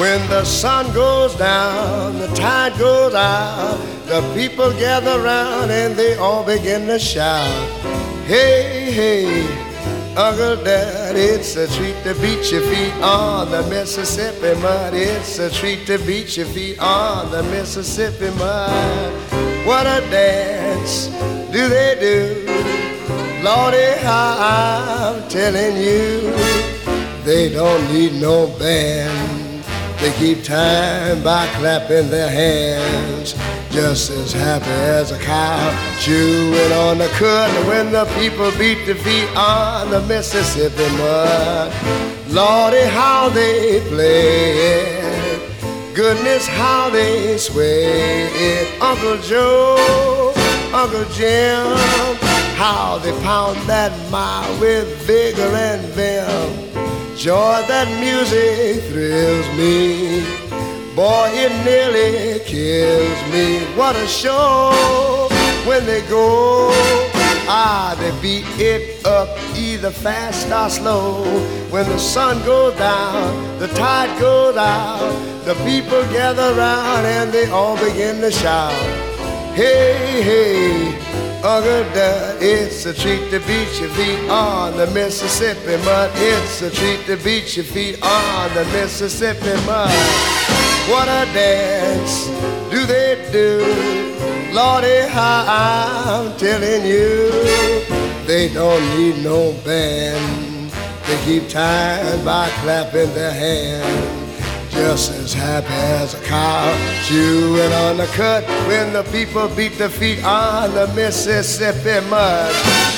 When the sun goes down, the tide goes out, the people gather round and they all begin to shout. Hey, hey, Uncle Dad, it's a treat to beat your feet on the Mississippi mud. It's a treat to beat your feet on the Mississippi mud. What a dance do they do? Lordy, how I'm telling you, they don't need no band. They keep time by clapping their hands, just as happy as a cow chewing on the cud when the people beat the feet on the Mississippi mud. Lordy, how they play it, goodness, how they sway it. Uncle Joe, Uncle Jim, how they pound that mile with vigor and vim. Joy, that music thrills me. Boy, it nearly kills me. What a show when they go. Ah, they beat it up either fast or slow. When the sun goes down, the tide goes out, the people gather round and they all begin to shout. Hey, hey, Uncle Dad, it's a treat to beat your feet on the Mississippi mud. It's a treat to beat your feet on the Mississippi mud. What a dance do they do? Lordy, how I'm telling you, they don't need no band. They keep time by clapping their hands, just as happy as a cow chewing on the cud when the people beat their feet on the Mississippi mud.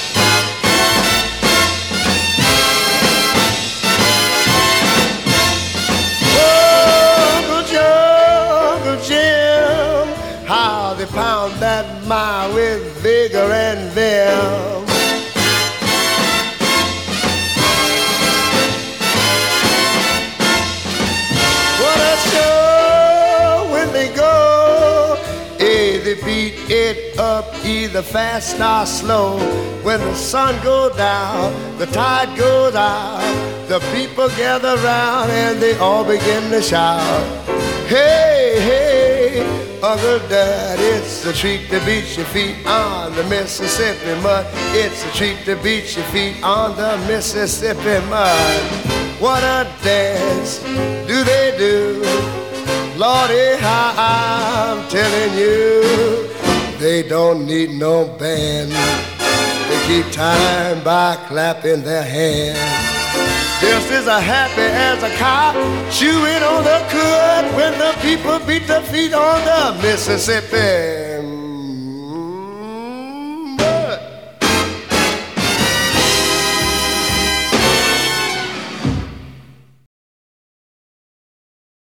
Oh, Uncle Joe, Uncle Jim, how they pound that mile with vigor and vim. They beat it up either fast or slow. When the sun goes down, the tide goes out, the people gather round and they all begin to shout. Hey, hey, Uncle Dad, it's a treat to beat your feet on the Mississippi mud. It's a treat to beat your feet on the Mississippi mud. What a dance do they do? Lordy, how I'm telling you, they don't need no band. They keep time by clapping their hands, just as happy as a cow chewing on the cud when the people beat their feet on the Mississippi